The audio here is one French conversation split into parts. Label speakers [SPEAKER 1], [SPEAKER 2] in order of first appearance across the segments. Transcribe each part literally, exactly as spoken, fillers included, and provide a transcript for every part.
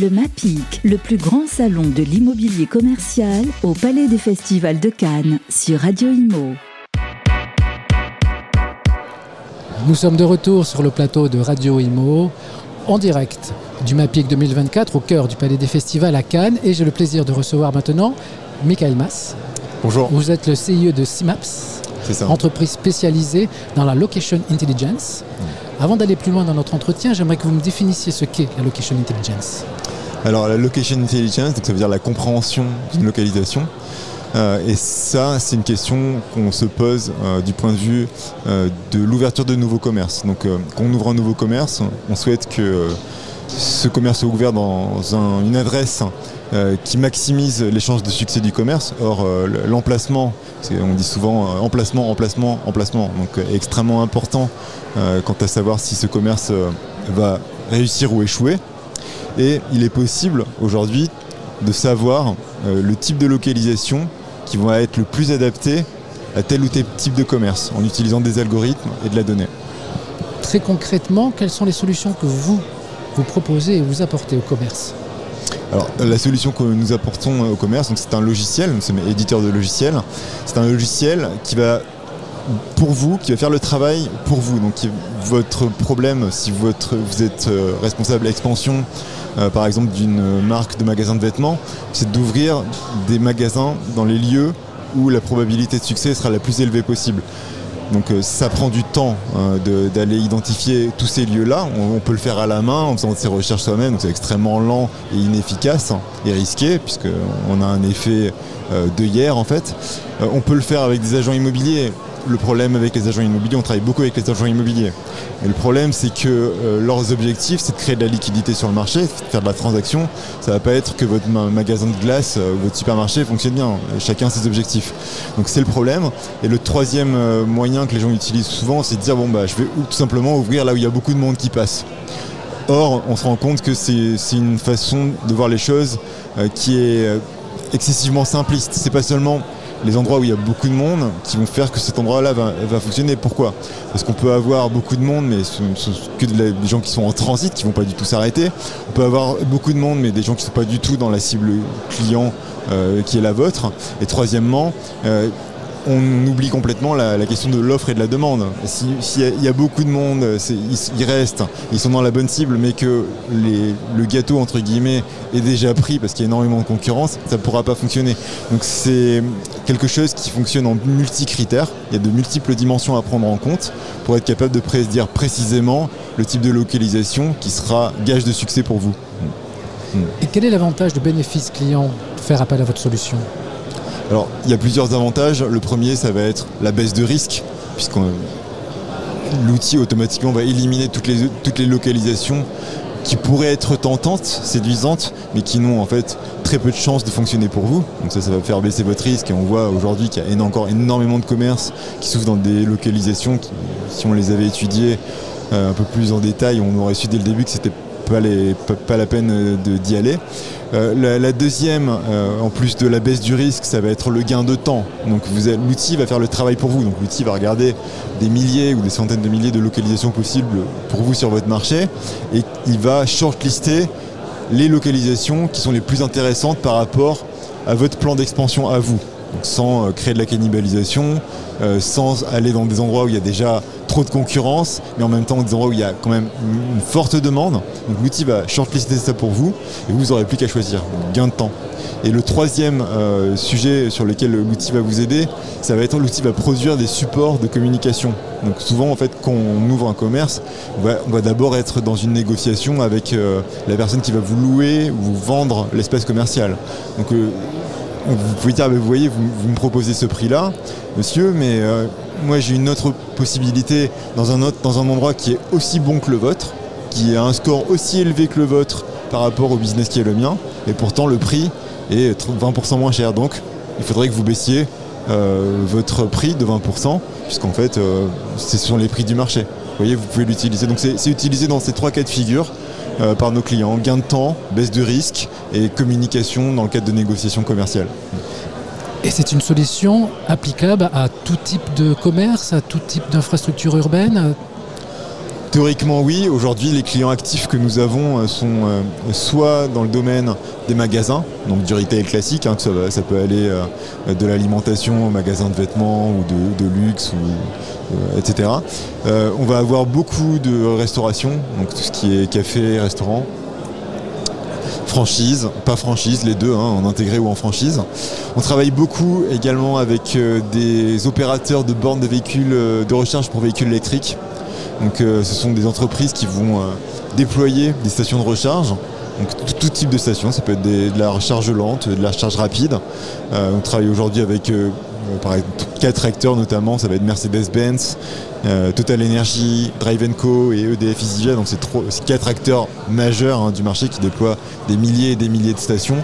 [SPEAKER 1] Le MAPIC, le plus grand salon de l'immobilier commercial au Palais des Festivals de Cannes sur Radio Imo.
[SPEAKER 2] Nous sommes de retour sur le plateau de Radio Imo, en direct du MAPIC deux mille vingt-quatre au cœur du Palais des Festivals à Cannes. Et j'ai le plaisir de recevoir maintenant Michael Mas.
[SPEAKER 3] Bonjour.
[SPEAKER 2] Vous êtes le C I O de Simaps,
[SPEAKER 3] c'est ça.
[SPEAKER 2] Entreprise spécialisée dans la Location Intelligence. Mmh. Avant d'aller plus loin dans notre entretien, j'aimerais que vous me définissiez ce qu'est la Location Intelligence.
[SPEAKER 3] Alors la Location Intelligence, donc ça veut dire la compréhension d'une localisation. Euh, et ça, c'est une question qu'on se pose euh, du point de vue euh, de l'ouverture de nouveaux commerces. Donc euh, quand on ouvre un nouveau commerce, on souhaite que euh, ce commerce soit ouvert dans un, une adresse euh, qui maximise les chances de succès du commerce. Or, euh, l'emplacement, on dit souvent euh, emplacement, emplacement, emplacement, donc euh, extrêmement important euh, quant à savoir si ce commerce euh, va réussir ou échouer. Et il est possible aujourd'hui de savoir euh, le type de localisation qui vont être le plus adapté à tel ou tel type de commerce en utilisant des algorithmes et de la donnée.
[SPEAKER 2] Très concrètement, quelles sont les solutions que vous, vous proposez et vous apportez au commerce ?
[SPEAKER 3] Alors, la solution que nous apportons au commerce, donc c'est un logiciel, nous sommes éditeurs de logiciels. C'est un logiciel qui va, pour vous, qui va faire le travail pour vous. Donc, votre problème, si votre, vous êtes responsable expansion, Euh, par exemple d'une marque de magasin de vêtements, c'est d'ouvrir des magasins dans les lieux où la probabilité de succès sera la plus élevée possible. Donc euh, ça prend du temps euh, de, d'aller identifier tous ces lieux-là. On, on peut le faire à la main en faisant ses recherches soi-même, donc c'est extrêmement lent et inefficace et risqué puisqu'on a un effet euh, d'œillère en fait. Euh, on peut le faire avec des agents immobiliers. Le problème avec les agents immobiliers, on travaille beaucoup avec les agents immobiliers. Et le problème, c'est que euh, leurs objectifs, c'est de créer de la liquidité sur le marché, de faire de la transaction. Ça ne va pas être que votre ma- magasin de glace euh, ou votre supermarché fonctionne bien. Chacun a ses objectifs. Donc c'est le problème. Et le troisième euh, moyen que les gens utilisent souvent, c'est de dire bon bah je vais tout simplement ouvrir là où il y a beaucoup de monde qui passe. Or, on se rend compte que c'est, c'est une façon de voir les choses euh, qui est euh, excessivement simpliste. C'est pas seulement les endroits où il y a beaucoup de monde qui vont faire que cet endroit-là va, va fonctionner. Pourquoi ? Parce qu'on peut avoir beaucoup de monde, mais ce ne sont que des gens qui sont en transit, qui ne vont pas du tout s'arrêter. On peut avoir beaucoup de monde, mais des gens qui ne sont pas du tout dans la cible client euh, qui est la vôtre. Et troisièmement, euh, on oublie complètement la, la question de l'offre et de la demande. S'il si y, y a beaucoup de monde, c'est, ils, ils restent, ils sont dans la bonne cible, mais que les, le gâteau, entre guillemets, est déjà pris parce qu'il y a énormément de concurrence, ça ne pourra pas fonctionner. Donc c'est quelque chose qui fonctionne en multi-critères. Il y a de multiples dimensions à prendre en compte pour être capable de pré- dire précisément le type de localisation qui sera gage de succès pour vous.
[SPEAKER 2] Et quel est l'avantage de bénéfice client de faire appel à votre solution ?
[SPEAKER 3] Alors, il y a plusieurs avantages. Le premier, ça va être la baisse de risque, puisque l'outil automatiquement va éliminer toutes les, toutes les localisations qui pourraient être tentantes, séduisantes, mais qui n'ont en fait très peu de chances de fonctionner pour vous. Donc ça, ça va faire baisser votre risque. Et on voit aujourd'hui qu'il y a encore énormément de commerces qui s'ouvrent dans des localisations qui, si on les avait étudiées euh, un peu plus en détail, on aurait su dès le début que c'était pas, les, pas, pas la peine de, d'y aller. Euh, la, la deuxième, euh, en plus de la baisse du risque, ça va être le gain de temps. Donc vous avez, l'outil va faire le travail pour vous. Donc l'outil va regarder des milliers ou des centaines de milliers de localisations possibles pour vous sur votre marché et il va shortlister les localisations qui sont les plus intéressantes par rapport à votre plan d'expansion à vous. Donc, sans euh, créer de la cannibalisation, euh, sans aller dans des endroits où il y a déjà trop de concurrence, mais en même temps des endroits où il y a quand même une forte demande. Donc l'outil va shortlister ça pour vous et vous n'aurez plus qu'à choisir. Donc, gain de temps. Et le troisième euh, sujet sur lequel l'outil va vous aider, ça va être l'outil va produire des supports de communication. Donc souvent en fait quand on ouvre un commerce, on va, on va d'abord être dans une négociation avec euh, la personne qui va vous louer ou vous vendre l'espace commercial. Donc euh, vous pouvez dire, vous voyez, vous, vous me proposez ce prix-là, monsieur, mais euh, moi j'ai une autre possibilité dans un, autre, dans un endroit qui est aussi bon que le vôtre, qui a un score aussi élevé que le vôtre par rapport au business qui est le mien, et pourtant le prix est vingt pour cent moins cher. Donc il faudrait que vous baissiez euh, votre prix de vingt pour cent, puisqu'en fait euh, ce sont les prix du marché. Vous voyez, vous pouvez l'utiliser. Donc c'est, c'est utilisé dans ces trois cas de figure. Euh, par nos clients, gain de temps, baisse de risque et communication dans le cadre de négociations commerciales.
[SPEAKER 2] Et c'est une solution applicable à tout type de commerce, à tout type d'infrastructure urbaine ?
[SPEAKER 3] Théoriquement, oui. Aujourd'hui, les clients actifs que nous avons sont euh, soit dans le domaine des magasins, donc du retail classique, hein, que ça, ça peut aller euh, de l'alimentation au magasin de vêtements ou de, de luxe, ou, euh, et cetera. Euh, on va avoir beaucoup de restauration, donc tout ce qui est café, restaurant, franchise, pas franchise, les deux, hein, en intégré ou en franchise. On travaille beaucoup également avec euh, des opérateurs de bornes de véhicules euh, de recharge pour véhicules électriques. Donc euh, ce sont des entreprises qui vont euh, déployer des stations de recharge, donc tout, tout type de stations, ça peut être des, de la recharge lente, de la recharge rapide. Euh, on travaille aujourd'hui avec euh, par exemple, quatre acteurs notamment, ça va être Mercedes-Benz, euh, Total Energy, Drive and Co et E D F EasyJet, donc c'est, trop, c'est quatre acteurs majeurs hein, du marché qui déploient des milliers et des milliers de stations.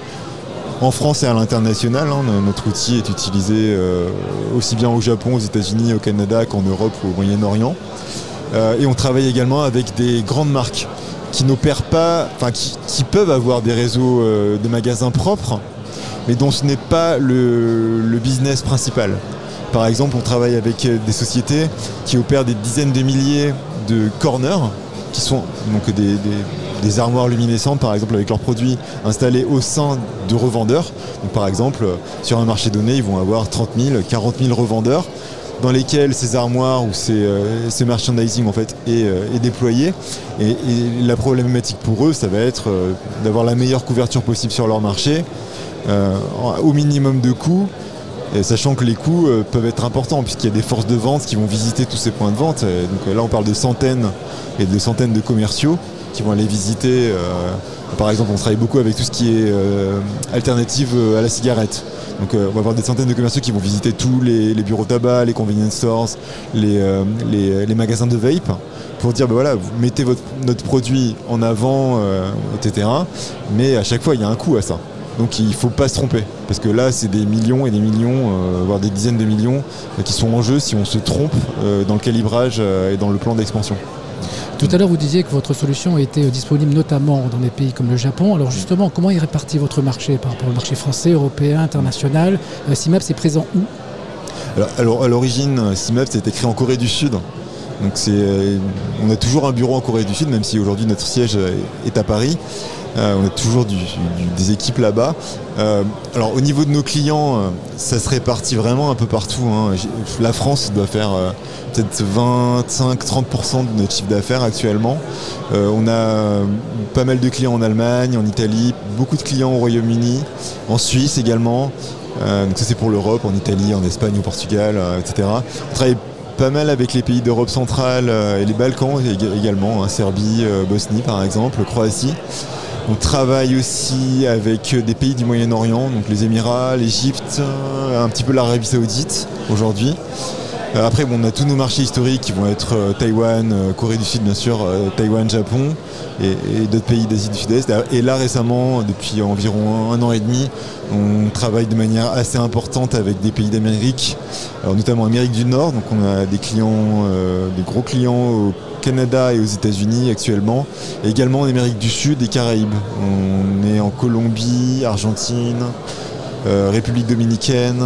[SPEAKER 3] En France et à l'international, hein, notre outil est utilisé euh, aussi bien au Japon, aux États-Unis, au Canada qu'en Europe ou au Moyen-Orient. Euh, et on travaille également avec des grandes marques qui n'opèrent pas, enfin qui, qui peuvent avoir des réseaux euh, de magasins propres, mais dont ce n'est pas le, le business principal. Par exemple, on travaille avec des sociétés qui opèrent des dizaines de milliers de corners, qui sont donc des, des, des armoires luminescentes, par exemple, avec leurs produits installés au sein de revendeurs. Donc, par exemple, sur un marché donné, ils vont avoir trente mille, quarante mille revendeurs, dans lesquels ces armoires ou ces, euh, ces merchandising en fait est, euh, est déployé. Et, et la problématique pour eux, ça va être euh, d'avoir la meilleure couverture possible sur leur marché, euh, au minimum de coûts, et sachant que les coûts euh, peuvent être importants puisqu'il y a des forces de vente qui vont visiter tous ces points de vente. Et donc là, on parle de centaines et de centaines de commerciaux qui vont aller visiter. Euh, par exemple, on travaille beaucoup avec tout ce qui est euh, alternative à la cigarette. Donc euh, on va avoir des centaines de commerciaux qui vont visiter tous les, les bureaux tabac, les convenience stores, les, euh, les, les magasins de vape, pour dire ben voilà, vous mettez votre, notre produit en avant, euh, et cetera. Mais à chaque fois, il y a un coût à ça. Donc il ne faut pas se tromper. Parce que là, c'est des millions et des millions, euh, voire des dizaines de millions euh, qui sont en jeu si on se trompe euh, dans le calibrage euh, et dans le plan d'expansion.
[SPEAKER 2] Tout à l'heure, vous disiez que votre solution était disponible notamment dans des pays comme le Japon. Alors justement, comment est réparti votre marché par rapport au marché français, européen, international ? euh, SIMAPS est présent où ?
[SPEAKER 3] alors, alors, à l'origine, SIMAPS a été créé en Corée du Sud. Donc c'est, euh, on a toujours un bureau en Corée du Sud, même si aujourd'hui notre siège est à Paris. Euh, on a toujours du, du, des équipes là-bas. Euh, alors au niveau de nos clients, euh, ça se répartit vraiment un peu partout. Hein. La France doit faire euh, peut-être vingt-cinq à trente pour cent de notre chiffre d'affaires actuellement. Euh, on a pas mal de clients en Allemagne, en Italie, beaucoup de clients au Royaume-Uni, en Suisse également. Euh, donc ça c'est pour l'Europe, en Italie, en Espagne, au Portugal, euh, et cetera. On travaille pas mal avec les pays d'Europe centrale euh, et les Balkans également, hein, Serbie, euh, Bosnie par exemple, Croatie. On travaille aussi avec des pays du Moyen-Orient, donc les Émirats, l'Égypte, un petit peu l'Arabie Saoudite aujourd'hui. Après, bon, on a tous nos marchés historiques qui vont être euh, Taïwan, euh, Corée du Sud bien sûr, euh, Taïwan, Japon et, et d'autres pays d'Asie du Sud-Est. Et là récemment, depuis environ un, un an et demi, on travaille de manière assez importante avec des pays d'Amérique, alors notamment Amérique du Nord. Donc on a des clients, euh, des gros clients au Canada et aux États-Unis actuellement, et également en Amérique du Sud et Caraïbes. On est en Colombie, Argentine, euh, République dominicaine,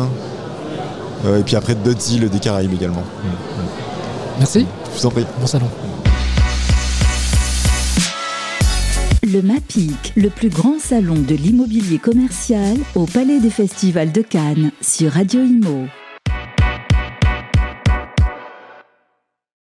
[SPEAKER 3] euh, et puis après d'autres îles des Caraïbes également.
[SPEAKER 2] Merci.
[SPEAKER 3] Je vous en prie.
[SPEAKER 2] Bon salon.
[SPEAKER 1] Le MAPIC, le plus grand salon de l'immobilier commercial au Palais des Festivals de Cannes sur Radio Imo.